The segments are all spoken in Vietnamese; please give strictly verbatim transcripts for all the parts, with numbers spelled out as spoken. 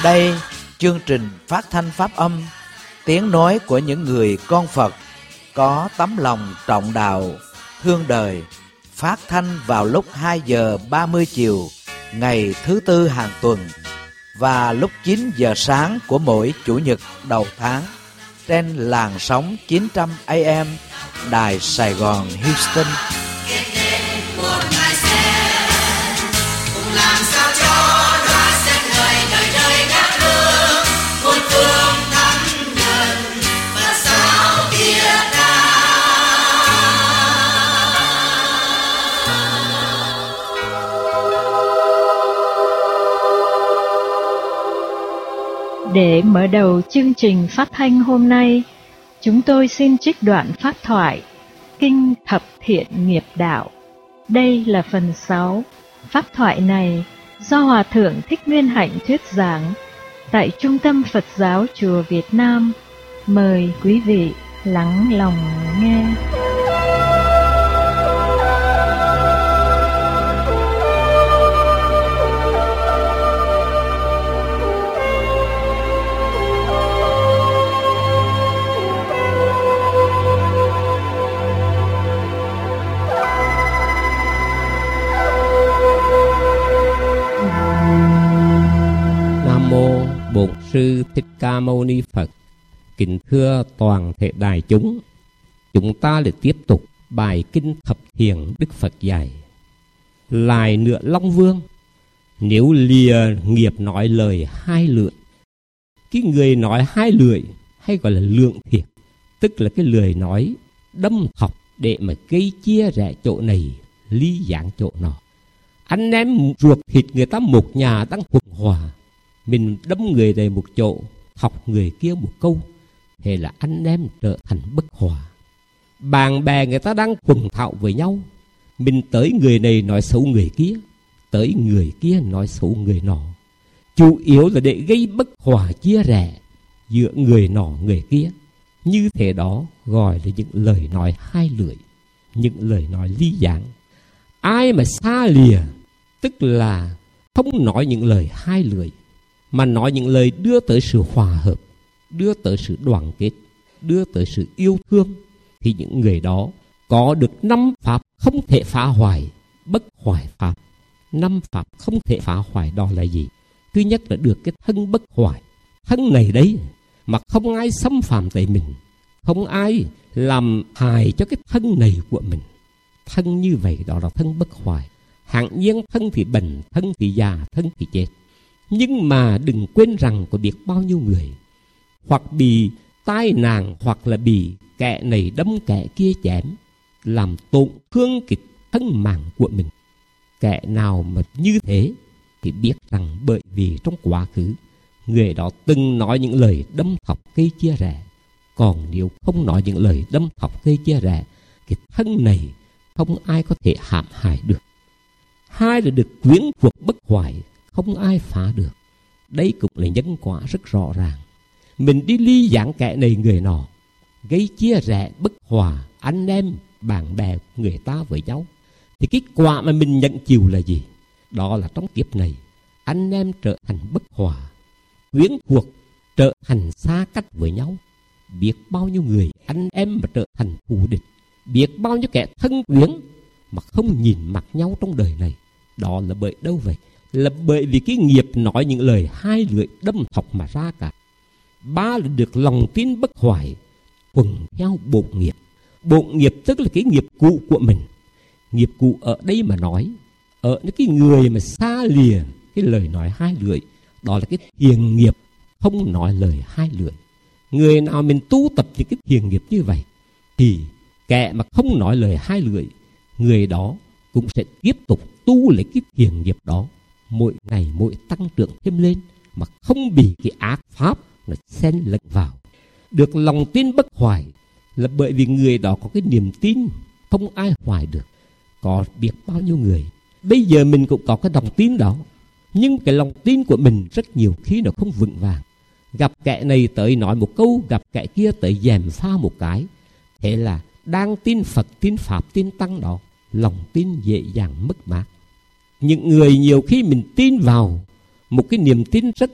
Đây, chương trình phát thanh pháp âm, tiếng nói của những người con Phật có tấm lòng trọng đạo, thương đời, phát thanh vào lúc hai giờ ba mươi chiều ngày thứ tư hàng tuần và lúc chín giờ sáng của mỗi chủ nhật đầu tháng trên làn sóng chín trăm A M Đài Sài Gòn Houston. Để mở đầu chương trình phát thanh hôm nay, chúng tôi xin trích đoạn pháp thoại Kinh Thập Thiện Nghiệp Đạo. Đây là phần sáu. Pháp thoại này do Hòa Thượng Thích Nguyên Hạnh thuyết giảng tại Trung tâm Phật giáo Chùa Việt Nam. Mời quý vị lắng lòng nghe. Bổn Sư Thích Ca Mâu Ni Phật. Kính thưa toàn thể đại chúng, chúng ta để tiếp tục bài Kinh Thập Thiện Đức Phật dạy. Lại nữa Long Vương, nếu lìa nghiệp nói lời hai lưỡi, cái người nói hai lưỡi hay gọi là lượng thiệt, tức là cái lời nói đâm thọc để mà gây chia rẽ chỗ này, ly giảng chỗ nọ. Anh em ruột thịt người ta một nhà đang thuận hòa, mình đâm người này một chỗ, thọc người kia một câu, thế là anh em trở thành bất hòa. Bạn bè người ta đang quần thảo với nhau, mình tới người này nói xấu người kia, tới người kia nói xấu người nọ, chủ yếu là để gây bất hòa chia rẽ giữa người nọ người kia. Như thế đó gọi là những lời nói hai lưỡi, những lời nói ly giảng. Ai mà xa lìa, tức là không nói những lời hai lưỡi, mà nói những lời đưa tới sự hòa hợp, đưa tới sự đoàn kết, đưa tới sự yêu thương, thì những người đó có được năm pháp không thể phá hoại, bất hoại pháp. Năm pháp không thể phá hoại đó là gì? Thứ nhất là được cái thân bất hoại. Thân này đấy mà không ai xâm phạm tới mình, không ai làm hại cho cái thân này của mình. Thân như vậy đó là thân bất hoại. Hạng nhiên thân thì bệnh, thân thì già, thân thì chết. Nhưng mà đừng quên rằng có biết bao nhiêu người hoặc bị tai nạn, hoặc là bị kẻ này đâm kẻ kia chém, làm tổn thương cái thân mạng của mình. Kẻ nào mà như thế thì biết rằng bởi vì trong quá khứ người đó từng nói những lời đâm thọc gây chia rẽ. Còn nếu không nói những lời đâm thọc gây chia rẽ, cái thân này không ai có thể hãm hại được. Hai là được quyến thuộc bất hoại, không ai phá được. Đây cũng là nhân quả rất rõ ràng. Mình đi ly giảng kẻ này người nọ, gây chia rẽ bất hòa anh em bạn bè người ta với nhau, thì cái quả mà mình nhận chịu là gì? Đó là trong kiếp này anh em trở thành bất hòa, quyến thuộc trở thành xa cách với nhau. Biết bao nhiêu người anh em mà trở thành thù địch, biết bao nhiêu kẻ thân quyến mà không nhìn mặt nhau trong đời này. Đó là bởi đâu vậy? Là bởi vì cái nghiệp nói những lời hai lưỡi đâm thọc mà ra cả. Ba là được lòng tin bất hoại, quần theo bộ nghiệp. Bộ nghiệp tức là cái nghiệp cũ của mình. Nghiệp cũ ở đây mà nói, ở những cái người mà xa lìa cái lời nói hai lưỡi, đó là cái thiền nghiệp không nói lời hai lưỡi. Người nào mình tu tập những cái thiền nghiệp như vậy, thì kẻ mà không nói lời hai lưỡi, người đó cũng sẽ tiếp tục tu lấy cái thiền nghiệp đó, mỗi ngày mỗi tăng trưởng thêm lên, mà không bị cái ác pháp nó xen lẫn vào. Được lòng tin bất hoại là bởi vì người đó có cái niềm tin không ai hoài được. Có biết bao nhiêu người bây giờ mình cũng có cái lòng tin đó, nhưng cái lòng tin của mình rất nhiều khi nó không vững vàng. Gặp kẻ này tới nói một câu, gặp kẻ kia tới dèm pha một cái, thế là đang tin Phật, tin Pháp, tin Tăng đó, lòng tin dễ dàng mất mát. Những người nhiều khi mình tin vào một cái niềm tin rất là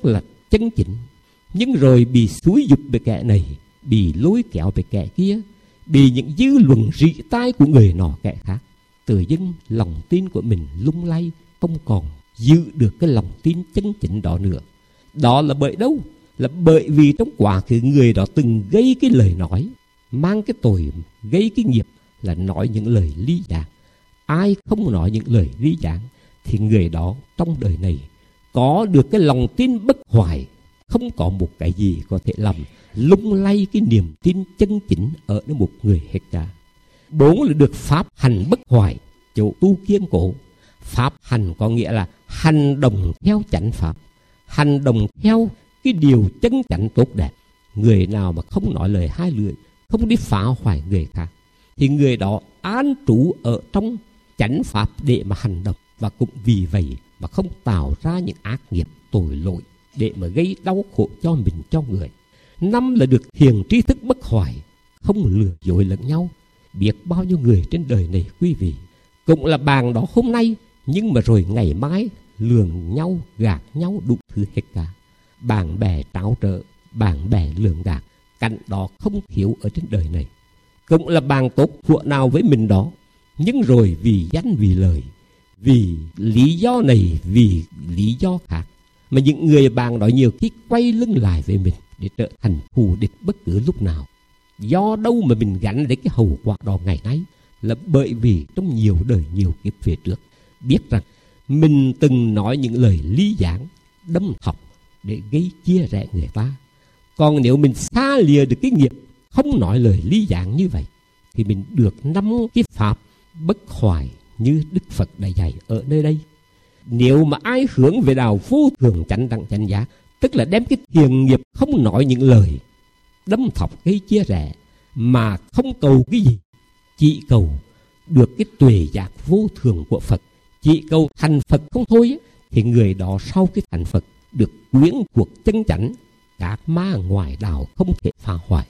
chân chính, nhưng rồi bị xúi giục bởi kẻ này, bị lôi kéo bởi kẻ kia, bị những dư luận rỉ tai của người nọ kẻ khác, tự dưng lòng tin của mình lung lay, không còn giữ được cái lòng tin chân chính đó nữa. Đó là bởi đâu? Là bởi vì trong quá khứ người đó từng gây cái lời nói mang cái tội, gây cái nghiệp là nói những lời ly gián. Ai không nói những lời ly gián thì người đó trong đời này có được cái lòng tin bất hoại, không có một cái gì có thể làm lung lay cái niềm tin chân chính ở nơi một người hết cả. Bốn là được pháp hành bất hoại, chỗ tu kiên cố. Pháp hành có nghĩa là hành động theo chánh pháp, hành động theo cái điều chân chánh tốt đẹp. Người nào mà không nói lời hai lưỡi, không đi phá hoại người khác, thì người đó an trú ở trong chánh pháp để mà hành động, và cũng vì vậy mà không tạo ra những ác nghiệp tội lỗi để mà gây đau khổ cho mình, cho người. Năm là được thiền tri thức bất hoại, không lừa dối lẫn nhau. Biết bao nhiêu người trên đời này quý vị cũng là bàn đó hôm nay, nhưng mà rồi ngày mai lường nhau, gạt nhau đủ thứ hết cả. Bạn bè tráo trở, bạn bè lường gạt, cảnh đó không thiếu ở trên đời này. Cũng là bàn tốt thuở nào với mình đó, nhưng rồi vì danh vì lời, vì lý do này, vì lý do khác, mà những người bạn đó nhiều khi quay lưng lại với mình để trở thành thù địch bất cứ lúc nào. Do đâu mà mình gánh lấy cái hậu quả đó ngày nay? Là bởi vì trong nhiều đời, nhiều kiếp về trước, biết rằng mình từng nói những lời ly gián, đâm thọc để gây chia rẽ người ta. Còn nếu mình xa lìa được cái nghiệp không nói lời ly gián như vậy, thì mình được năm cái pháp bất hoại như Đức Phật đã dạy ở nơi đây. Nếu mà ai hướng về đạo vô thường chánh đẳng chánh giác, tức là đem cái thiền nghiệp không nói những lời đâm thọc gây chia rẽ, mà không cầu cái gì, chỉ cầu được cái tuệ giác vô thường của Phật, chỉ cầu thành Phật không thôi ấy, thì người đó sau cái thành Phật được quyến thuộc chân chánh, các ma ngoài đạo không thể phá hoại.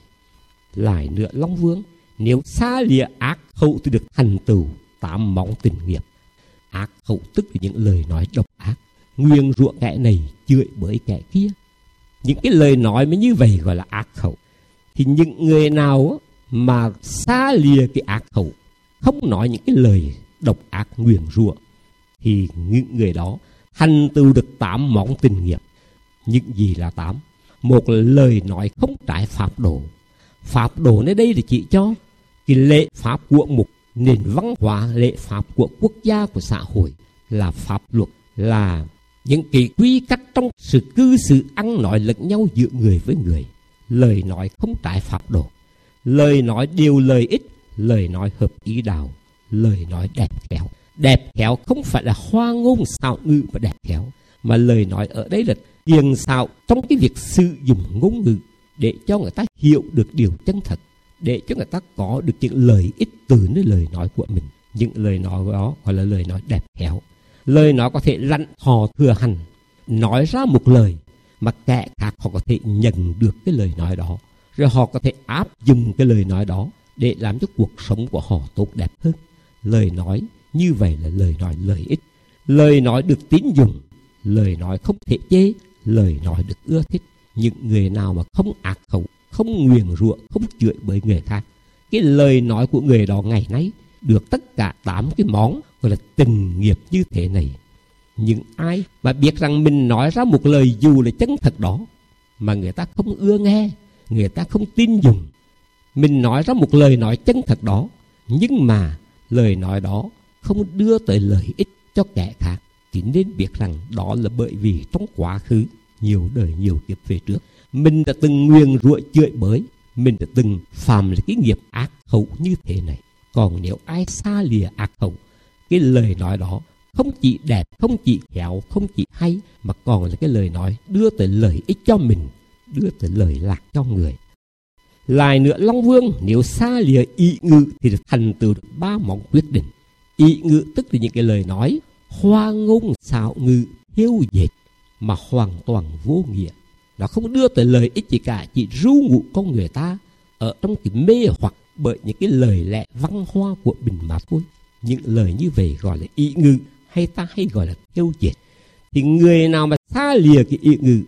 Lại nữa Long Vương, nếu xa lìa ác hậu thì được thành tựu tám móng tình nghiệp. Ác hậu tức là những lời nói độc ác, nguyền rủa kẻ này, chửi bới kẻ kia. Những cái lời nói mới như vậy gọi là ác hậu. Thì những người nào mà xa lìa cái ác hậu, không nói những cái lời độc ác nguyền rủa, thì những người đó thành tựu được tám móng tình nghiệp. Những gì là tám? Một là lời nói không trái pháp độ. Pháp độ nơi đây thì chỉ cho cái lệ pháp của một nền văn hóa, lệ pháp của quốc gia, của xã hội, là pháp luật, là những cái quy cách trong sự cư xử ăn nói lẫn nhau giữa người với người. Lời nói không trái pháp độ, lời nói đều lợi ích, lời nói hợp ý đạo, lời nói đẹp khéo. Đẹp khéo không phải là hoa ngôn xạo ngữ mà đẹp khéo, mà lời nói ở đây là hiền xạo trong cái việc sử dụng ngôn ngữ để cho người ta hiểu được điều chân thật, để cho người ta có được những lợi ích từ nơi lời nói của mình. Những lời nói đó gọi là lời nói đẹp khéo. Lời nói có thể lặn hò thừa hành, nói ra một lời mà kẻ khác họ có thể nhận được cái lời nói đó, rồi họ có thể áp dụng cái lời nói đó để làm cho cuộc sống của họ tốt đẹp hơn. Lời nói như vậy là lời nói lợi ích, lời nói được tín dụng, lời nói không thể chê, lời nói được ưa thích. Những người nào mà không ác khẩu, không nguyền rủa, không chửi bới người khác, cái lời nói của người đó ngày nay được tất cả tám cái món gọi là tình nghiệp như thế này. Những ai mà biết rằng mình nói ra một lời dù là chân thật đó mà người ta không ưa nghe, người ta không tin dùng, mình nói ra một lời nói chân thật đó nhưng mà lời nói đó không đưa tới lợi ích cho kẻ khác, thì nên biết rằng đó là bởi vì trong quá khứ nhiều đời nhiều kiếp về trước mình đã từng nguyền rủa chửi bới, mình đã từng phạm là cái nghiệp ác hậu như thế này. Còn nếu ai xa lìa ác hậu, cái lời nói đó không chỉ đẹp, không chỉ khéo, không chỉ hay, mà còn là cái lời nói đưa tới lợi ích cho mình, đưa tới lời lạc cho người. Lại nữa Long Vương, nếu xa lìa ý ngữ thì được thành tựu được ba món quyết định. Ý ngữ tức là những cái lời nói hoa ngôn xạo ngữ, hiếu dệt mà hoàn toàn vô nghĩa. Nó không đưa tới lợi ích gì cả, chỉ ru ngụ con người ta ở trong cái mê hoặc bởi những cái lời lẽ văn hoa của mình mà thôi. Những lời như vậy gọi là ý ngữ, hay ta hay gọi là hiếu dệt. Thì người nào mà xa lìa cái ý ngữ,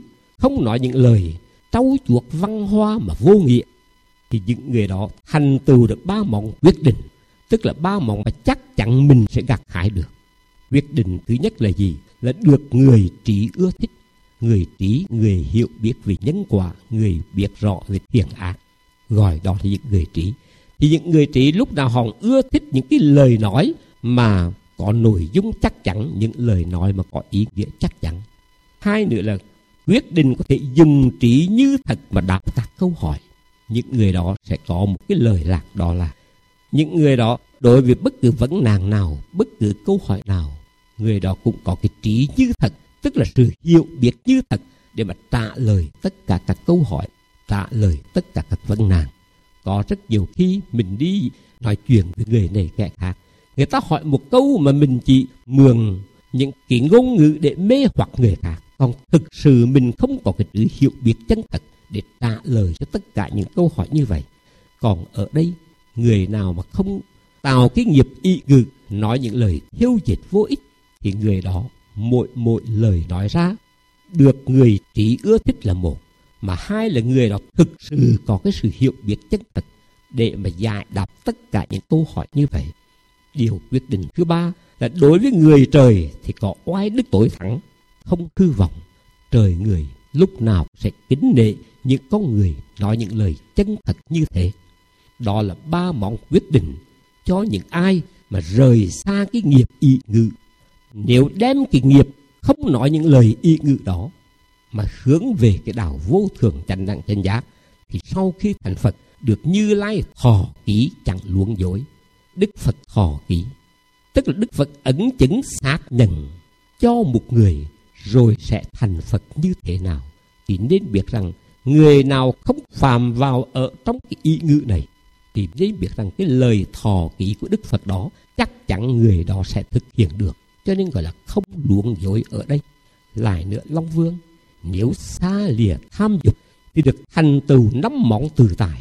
không nói những lời trau chuốt văn hoa mà vô nghĩa, thì những người đó thành tựu được ba món quyết định, tức là ba món mà chắc chắn mình sẽ gặt hái được. Quyết định thứ nhất là gì? Là được người trí ưa thích. Người trí, người hiểu biết về nhân quả, người biết rõ về thiện ác, gọi đó là những người trí. Thì những người trí lúc nào họ ưa thích những cái lời nói mà có nội dung chắc chắn, những lời nói mà có ý nghĩa chắc chắn. Hai nữa là quyết định có thể dùng trí như thật mà đáp các câu hỏi. Những người đó sẽ có một cái lời lạc, đó là những người đó đối với bất cứ vấn nạn nào, bất cứ câu hỏi nào, người đó cũng có cái trí như thật, tức là sự hiểu biết như thật để mà trả lời tất cả các câu hỏi, trả lời tất cả các vấn nạn. Có rất nhiều khi mình đi nói chuyện với người này kẻ khác, người ta hỏi một câu mà mình chỉ mượn những cái ngôn ngữ để mê hoặc người khác, còn thực sự mình không có cái sự hiểu biết chân thật để trả lời cho tất cả những câu hỏi như vậy. Còn ở đây, người nào mà không tạo cái nghiệp ý ngữ, nói những lời thiêu diệt vô ích, thì người đó mỗi mỗi lời nói ra được người trí ưa thích là một, mà hai là người đó thực sự có cái sự hiểu biết chân thật để mà giải đáp tất cả những câu hỏi như vậy. Điều quyết định thứ ba là đối với người trời thì có oai đức tối thắng, không hư vọng. Trời người lúc nào sẽ kính nể những con người nói những lời chân thật như thế. Đó là ba món quyết định cho những ai mà rời xa cái nghiệp ý ngữ. Nếu đem cái nghiệp không nói những lời ý ngữ đó mà hướng về cái đạo vô thường chánh đẳng chánh giác, thì sau khi thành Phật được Như Lai thọ ký chẳng luống dối. Đức Phật thọ ký tức là Đức Phật ấn chứng xác nhận cho một người rồi sẽ thành Phật như thế nào. Thì nên biết rằng người nào không phạm vào ở trong cái ý ngữ này thì nên biết rằng cái lời thọ ký của Đức Phật đó chắc chắn người đó sẽ thực hiện được. Cho nên gọi là không luống dối ở đây. Lại nữa, Long Vương nếu xa lìa tham dục thì được thành tựu năm món từ tài.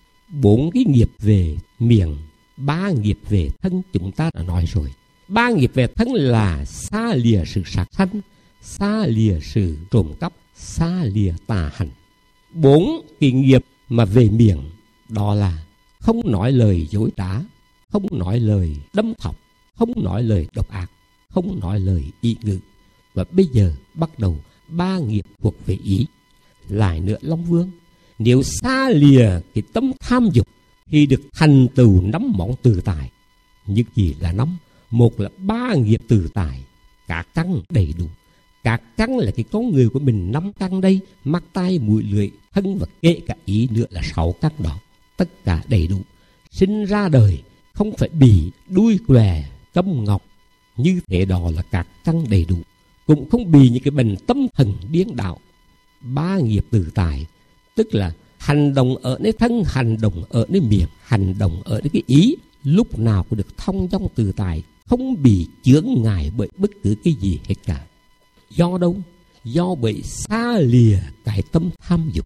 Bốn cái nghiệp về miệng, ba nghiệp về thân chúng ta đã nói rồi. Ba nghiệp về thân là xa lìa sự sát sanh, xa lìa sự trộm cắp, xa lìa tà hành. Bốn cái nghiệp mà về miệng đó là không nói lời dối trá, không nói lời đâm thọc, không nói lời độc ác, không nói lời ý ngữ. Và bây giờ bắt đầu ba nghiệp thuộc về ý. Lại nữa, Long Vương nếu xa lìa cái tâm tham dục thì được thành tựu năm món từ tài. Những gì là năm? Một là ba nghiệp từ tài, cả căn đầy đủ. Cả căn là cái con người của mình năm căn đây, mắt tai mũi lưỡi thân và kể cả ý nữa là sáu căn đó, tất cả đầy đủ. Sinh ra đời không phải bị đuôi què câm ngọc, như thế đó là cả căn đầy đủ. Cũng không bị những cái bệnh tâm thần điên đảo. Ba nghiệp từ tài tức là hành động ở nơi thân, hành động ở nơi miệng, hành động ở nơi cái ý, lúc nào cũng được thông dong từ tài, không bị chướng ngại bởi bất cứ cái gì hết cả. Do đâu? Do bởi xa lìa cái tâm tham dục.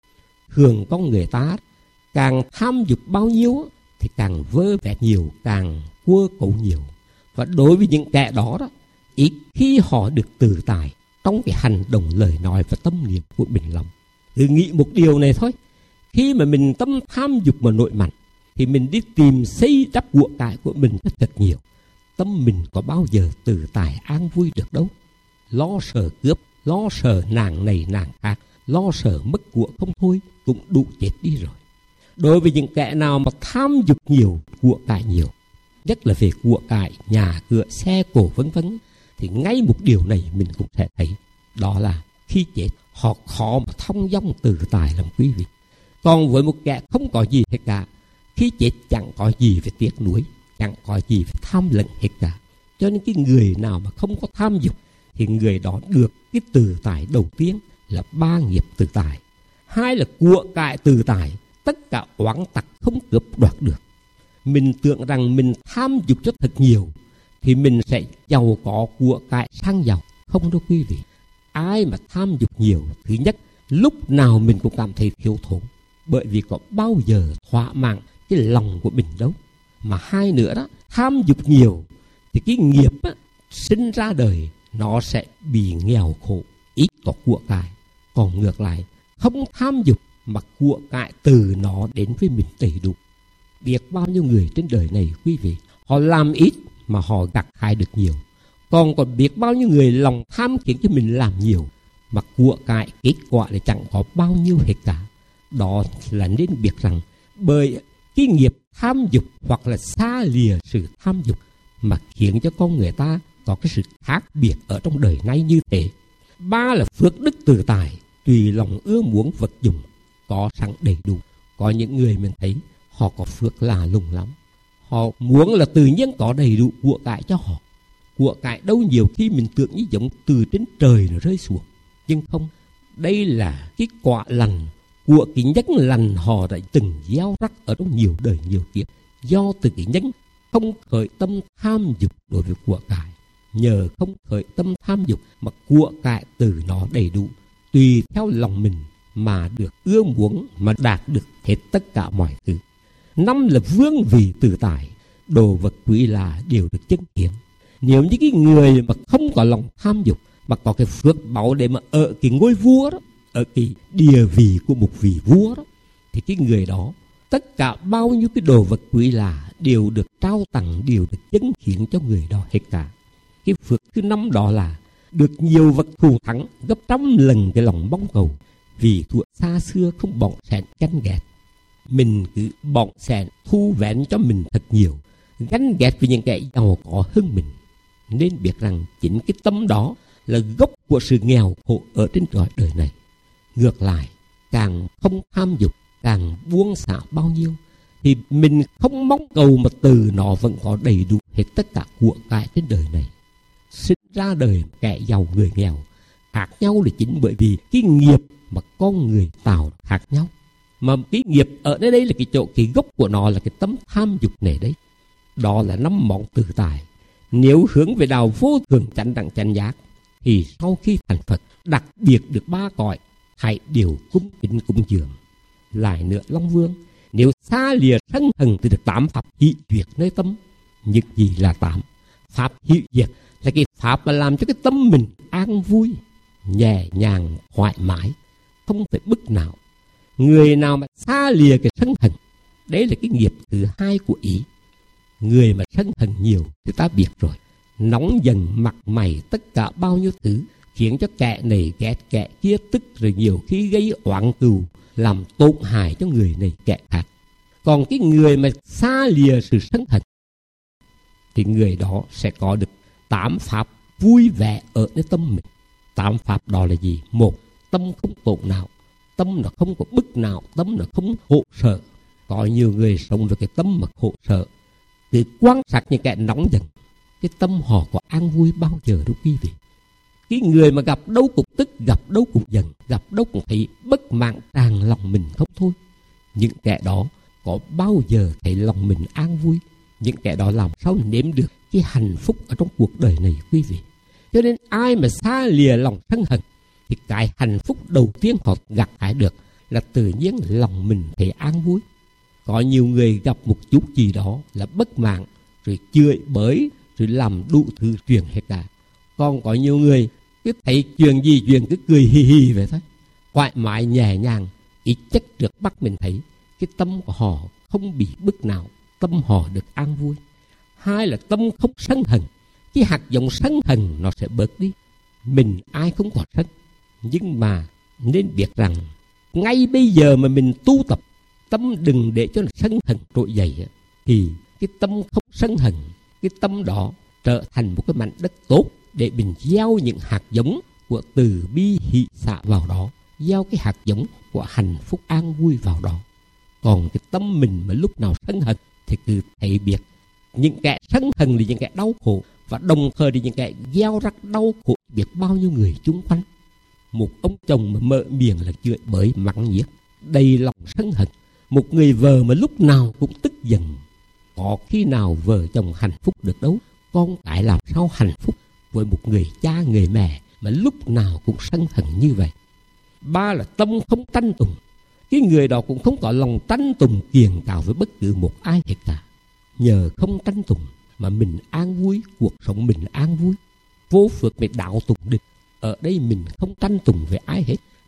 Thường con người ta càng tham dục bao nhiêu thì càng vơ vét nhiều, càng quơ cấu nhiều. Và đối với những kẻ đó đó, ít khi họ được từ tài trong cái hành động, lời nói và tâm niệm của mình lòng. Cứ nghĩ một điều này thôi, khi mà mình tâm tham dục mà nổi mạnh thì mình đi tìm xây đắp của cải của mình rất thật nhiều. Tâm mình có bao giờ từ tài an vui được đâu. Lo sợ cướp, lo sợ nàng này nàng khác, lo sợ mất của không thôi cũng đủ chết đi rồi. Đối với những kẻ nào mà tham dục nhiều, của cải nhiều, nhất là về của cải, nhà cửa, xe cổ vân vân, thì ngay một điều này mình cũng sẽ thấy, đó là khi chết họ khó mà thông dong từ tài làm quý vị. Còn với một kẻ không có gì hết cả, khi chết chẳng có gì phải tiếc nuối, chẳng có gì phải tham lẫn hết cả. Cho nên cái người nào mà không có tham dục thì người đó được cái từ tài đầu tiên là ba nghiệp từ tài. Hai là của cải từ tài, tất cả oán tặc không cướp đoạt được. Mình tưởng rằng mình tham dục cho thật nhiều thì mình sẽ giàu có của cải sang giàu. Không đâu quý vị. Ai mà tham dục nhiều, thứ nhất, lúc nào mình cũng cảm thấy thiếu thốn, bởi vì có bao giờ thỏa mãn cái lòng của mình đâu. Mà hai nữa đó, tham dục nhiều thì cái nghiệp á, sinh ra đời nó sẽ bị nghèo khổ, ít có của cải. Còn ngược lại, không tham dục mà của cải từ nó đến với mình đầy đủ. Biết bao nhiêu người trên đời này quý vị, họ làm ít mà họ gặt hái được nhiều. Còn còn biết bao nhiêu người lòng tham khiến cho mình làm nhiều mà của cải kết quả là chẳng có bao nhiêu hết cả. Đó là nên biết rằng bởi cái nghiệp tham dục hoặc là xa lìa sự tham dục mà khiến cho con người ta có cái sự khác biệt ở trong đời nay như thế. Ba là phước đức tự tại, tùy lòng ưa muốn vật dụng, có sẵn đầy đủ. Có những người mình thấy họ có phước lạ lùng lắm. Họ muốn là tự nhiên có đầy đủ của cải cho họ. Của cải đâu nhiều khi mình tưởng như giống từ trên trời nó rơi xuống. Nhưng không, đây là cái quả lành của cái nhân lành họ đã từng gieo rắc ở trong nhiều đời nhiều kiếp. Do từ cái nhân không khởi tâm tham dục đối với của cải, nhờ không khởi tâm tham dục mà của cải từ nó đầy đủ, tùy theo lòng mình mà được ưa muốn, mà đạt được hết tất cả mọi thứ. Năm là vương vị tự tại, đồ vật quý là đều được chứng kiến. Nếu như cái người mà không có lòng tham dục mà có cái phước báu để mà ở cái ngôi vua đó, ở cái địa vị của một vị vua đó, thì cái người đó tất cả bao nhiêu cái đồ vật quý là đều được trao tặng, đều được chứng hiện cho người đó hết cả. Cái phước thứ năm đó là được nhiều vật thù thắng gấp trăm lần cái lòng mong cầu, vì thuở xa xưa không bỏng sẻn ganh ghét. Mình cứ bỏng sẻn thu vén cho mình thật nhiều, ganh ghét với những kẻ giàu có hơn mình. Nên biết rằng chính cái tâm đó là gốc của sự nghèo khổ ở trên cõi đời này. Ngược lại, càng không tham dục, càng buông xả bao nhiêu, thì mình không mong cầu mà từ nó vẫn có đầy đủ hết tất cả của cải trên đời này. Sinh ra đời kẻ giàu người nghèo khác nhau là chính bởi vì cái nghiệp mà con người tạo khác nhau. Mà cái nghiệp ở đây, đây là cái chỗ, cái gốc của nó là cái tâm tham dục này đấy. Đó là năm món tự tại. Nếu hướng về đạo vô thường chánh đẳng chánh giác, thì sau khi thành Phật đặc biệt được ba cõi, hãy đều cung kính cúng dường. Lại nữa Long Vương, nếu xa lìa sân hận thì được tám pháp hỷ duyệt nơi tâm. Những gì là tám? Pháp hỷ duyệt là cái pháp mà làm cho cái tâm mình an vui, nhẹ nhàng, thoải mái, không phải bức nào. Người nào mà xa lìa cái sân hận, đấy là cái nghiệp thứ hai của ý. Người mà sân hận nhiều thì ta biết rồi, nóng dần mặt mày tất cả bao nhiêu thứ, khiến cho kẻ này ghét kẻ kia, tức rồi nhiều khi gây oán cừu, làm tổn hại cho người này kẻ khác. Còn cái người mà xa lìa sự sân hận thì người đó sẽ có được tám pháp vui vẻ ở nơi tâm mình. Tám pháp đó là gì? Một, tâm không tổn nào, tâm nó không có bức nào, tâm nó không khổ sợ. Có nhiều người sống với cái tâm mà khổ sợ, thì quan sát những kẻ nóng giận, cái tâm họ có an vui bao giờ đâu quý vị. Cái người mà gặp đâu cũng tức, gặp đâu cũng giận, gặp đâu cũng thấy bất mãn tràn lòng mình không thôi. Những kẻ đó có bao giờ thấy lòng mình an vui? Những kẻ đó làm sao nếm được cái hạnh phúc ở trong cuộc đời này quý vị? Cho nên ai mà xa lìa lòng sân hận thì cái hạnh phúc đầu tiên họ gặt hái được là tự nhiên lòng mình thấy an vui. Có nhiều người gặp một chút gì đó là bất mãn, rồi chửi bới, rồi làm đủ thứ chuyện hết cả. Còn có nhiều người cứ thấy chuyện gì chuyện cứ cười hì hì vậy thôi, thoải mái nhẹ nhàng. Ít chất trước bắt mình thấy cái tâm của họ không bị bức nào, tâm họ được an vui. Hai là tâm không sân hận, cái hạt giống sân hận nó sẽ bớt đi. Mình ai không có sân, nhưng mà nên biết rằng ngay bây giờ mà mình tu tập tâm đừng để cho sân hận trỗi dậy, thì cái tâm không sân hận, cái tâm đó trở thành một cái mảnh đất tốt để mình gieo những hạt giống của từ bi hỷ xả vào đó, gieo cái hạt giống của hạnh phúc an vui vào đó. Còn cái tâm mình mà lúc nào sân hận thì cứ thấy biết những kẻ sân hận là những kẻ đau khổ, và đồng thời thì những kẻ gieo rắc đau khổ biết bao nhiêu người chung quanh. Một ông chồng mà mở miệng là chửi bới mắng nhiếc, đầy lòng sân hận. Một người vợ mà lúc nào cũng tức giận, có khi nào vợ chồng hạnh phúc được đâu. Con cái làm sao hạnh phúc với một người cha người mẹ mà lúc nào cũng sân hận như vậy. Ba là tâm không tranh tùng, cái người đó cũng không có lòng tranh tùng kiềng cào với bất cứ một ai hết cả. Nhờ không tranh tùng mà mình an vui, cuộc sống mình an vui. Vô phước mới đạo tùng địch. Ở đây mình không tranh tùng với ai hết,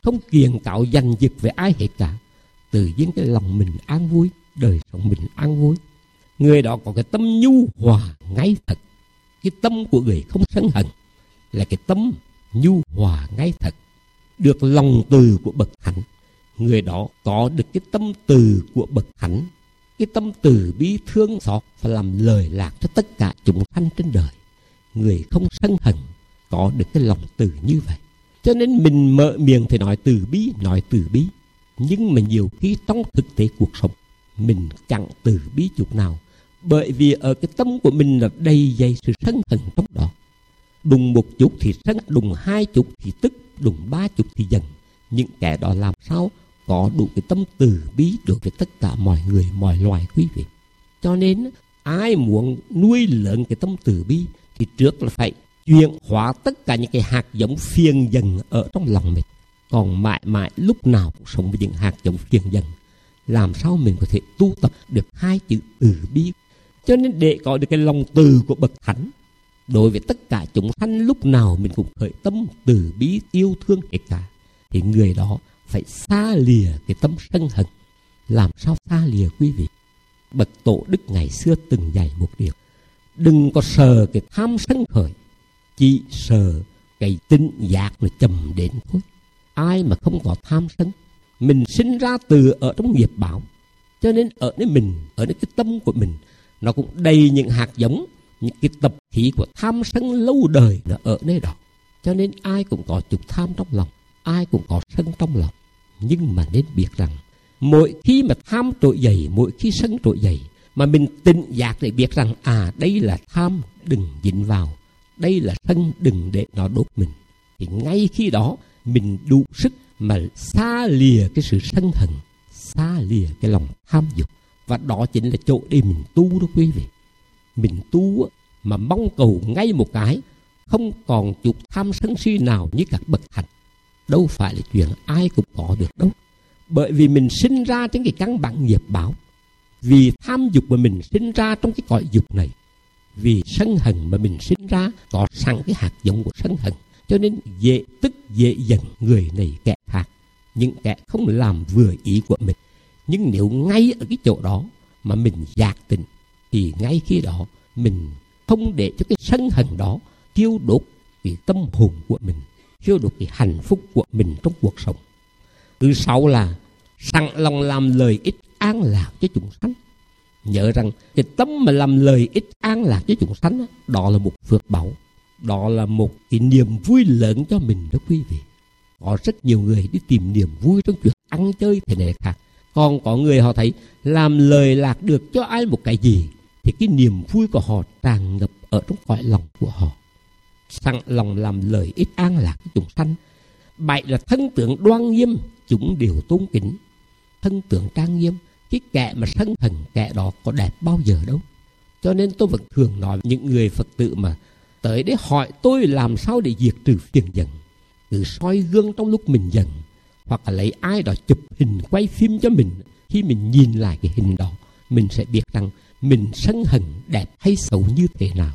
không kiêng cạo giành giật về ai hết cả. Tự nhiên cái lòng mình an vui, đời sống mình an vui. Người đó có cái tâm nhu hòa ngay thật. Cái tâm của người không sân hận là cái tâm nhu hòa ngay thật, được lòng từ của bậc thánh. Người đó có được cái tâm từ của bậc thánh, cái tâm từ bi thương xót và làm lời lạc cho tất cả chúng sanh trên đời. Người không sân hận có được cái lòng từ như vậy. Cho nên mình mở miệng thì nói từ bi, nói từ bi, nhưng mà nhiều khi trong thực tế cuộc sống mình chẳng từ bi chút nào, bởi vì ở cái tâm của mình là đầy dày sự sân hận trong đó. Đùng một chút thì sân, đùng hai chút thì tức, đùng ba chút thì giận. Những kẻ đó làm sao có đủ cái tâm từ bi đối với tất cả mọi người, mọi loài quý vị. Cho nên ai muốn nuôi lớn cái tâm từ bi thì trước là phải chuyển hóa tất cả những cái hạt giống phiền dần ở trong lòng mình. Còn mãi mãi lúc nào cũng sống với những hạt giống phiền dần, làm sao mình có thể tu tập được hai chữ từ bi. Cho nên để có được cái lòng từ của bậc thánh đối với tất cả chúng sanh, lúc nào mình cũng khởi tâm từ bi yêu thương hết cả, thì người đó phải xa lìa cái tâm sân hận. Làm sao xa lìa quý vị? Bậc tổ đức ngày xưa từng dạy một điều: đừng có sợ cái tham sân khởi, chỉ sợ cái tinh giác nó chậm đến thôi. Ai mà không có tham sân, mình sinh ra từ ở trong nghiệp báo, cho nên ở nơi mình, ở nơi cái tâm của mình, nó cũng đầy những hạt giống, những cái tập khí của tham sân lâu đời nó ở nơi đó. Cho nên ai cũng có chút tham trong lòng, ai cũng có sân trong lòng. Nhưng mà nên biết rằng mỗi khi mà tham trỗi dậy, mỗi khi sân trỗi dậy, mà mình tỉnh giác để biết rằng à đây là tham, đừng dính vào, đây là sân, đừng để nó đốt mình, thì ngay khi đó mình đủ sức mà xa lìa cái sự sân hận, xa lìa cái lòng tham dục. Và đó chính là chỗ để mình tu đó quý vị. Mình tu mà mong cầu ngay một cái, không còn chút tham sân si nào như các bậc thánh, đâu phải là chuyện ai cũng có được đâu. Bởi vì mình sinh ra trên cái căn bản nghiệp báo, vì tham dục mà mình sinh ra trong cái cõi dục này, vì sân hận mà mình sinh ra có sẵn cái hạt giống của sân hận. Cho nên dễ tức dễ giận người này kẻ khác, những kẻ không làm vừa ý của mình. Nhưng nếu ngay ở cái chỗ đó mà mình giác tỉnh, thì ngay khi đó mình không để cho cái sân hận đó thiêu đốt cái tâm hồn của mình, thiêu đốt cái hạnh phúc của mình trong cuộc sống. Thứ sáu là sẵn lòng làm lợi ích an lạc cho chúng sanh. Nhớ rằng cái tâm mà làm lợi ích an lạc cho chúng sanh, đó là một phước báu, đó là một cái niềm vui lớn cho mình đó quý vị. Có rất nhiều người đi tìm niềm vui trong chuyện ăn chơi thế này khác. Còn có người họ thấy làm lời lạc được cho ai một cái gì, thì cái niềm vui của họ tràn ngập ở trong cõi lòng của họ. Sẵn lòng làm lợi ích an lạc cho chúng sanh. Bảy là thân tượng đoan nghiêm, chúng đều tôn kính. Thân tượng trang nghiêm, cái kẻ mà sân hận, kẻ đó có đẹp bao giờ đâu. Cho nên tôi vẫn thường nói những người Phật tử mà tới để hỏi tôi làm sao để diệt trừ phiền giận, cứ soi gương trong lúc mình giận, hoặc là lấy ai đó chụp hình quay phim cho mình. Khi mình nhìn lại cái hình đó, mình sẽ biết rằng mình sân hận đẹp hay xấu như thế nào.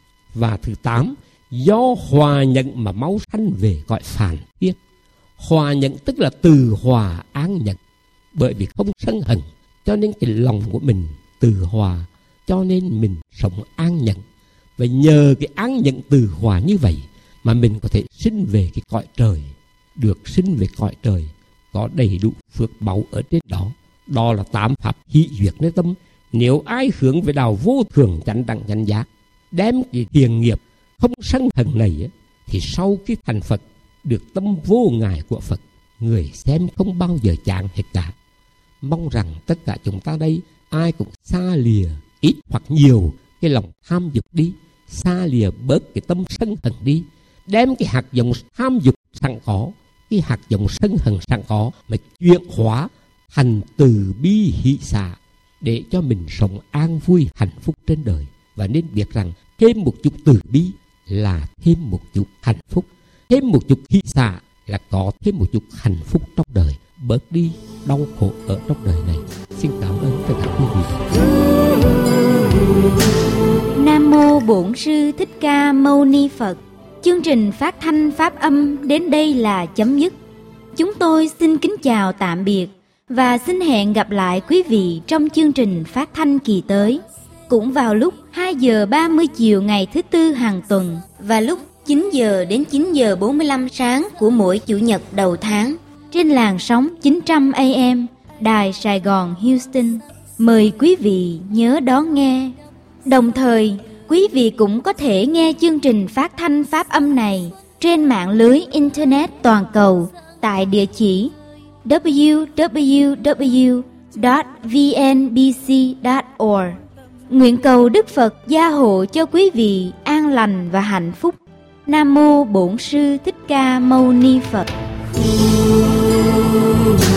Và thứ tám, do hòa nhận mà máu sanh về gọi phản thiết. Hòa nhận tức là từ hòa an nhận. Bởi vì không sân hận, cho nên cái lòng của mình từ hòa, cho nên mình sống an nhận. Và nhờ cái an nhận từ hòa như vậy mà mình có thể sinh về cái cõi trời, được sinh về cõi trời, có đầy đủ phước báu ở trên đó. Đó là tám pháp hỷ duyệt nơi tâm. Nếu ai hướng về đạo vô thường chánh đẳng chánh giác, đem cái thiền nghiệp không sân hận này, thì sau khi thành Phật, được tâm vô ngại của Phật, người xem không bao giờ chán hết cả. Mong rằng tất cả chúng ta đây ai cũng xa lìa ít hoặc nhiều cái lòng tham dục đi, xa lìa bớt cái tâm sân hận đi, đem cái hạt giống tham dục sẵn có, cái hạt giống sân hận sẵn có mà chuyển hóa thành từ bi hỷ xả, để cho mình sống an vui hạnh phúc trên đời. Và nên biết rằng thêm một chút từ bi là thêm một chút hạnh phúc, thêm một chút hỷ xả là có thêm một chút hạnh phúc trong đời, bớt đi đau khổ ở trong đời này. Xin cảm ơn tất cả quý vị. Nam mô Bổn Sư Thích Ca Mâu Ni Phật. Chương trình phát thanh pháp âm đến đây là chấm dứt. Chúng tôi xin kính chào tạm biệt và xin hẹn gặp lại quý vị trong chương trình phát thanh kỳ tới, cũng vào lúc hai giờ ba mươi chiều ngày thứ Tư hàng tuần và lúc chín giờ đến chín giờ bốn mươi lăm sáng của mỗi Chủ nhật đầu tháng trên làn sóng chín trăm A M Đài Sài Gòn Houston. Mời quý vị nhớ đón nghe. Đồng thời, quý vị cũng có thể nghe chương trình phát thanh pháp âm này trên mạng lưới Internet toàn cầu tại địa chỉ w w w chấm v n b c chấm org. Nguyện cầu Đức Phật gia hộ cho quý vị an lành và hạnh phúc. Nam mô Bổn Sư Thích Ca Mâu Ni Phật.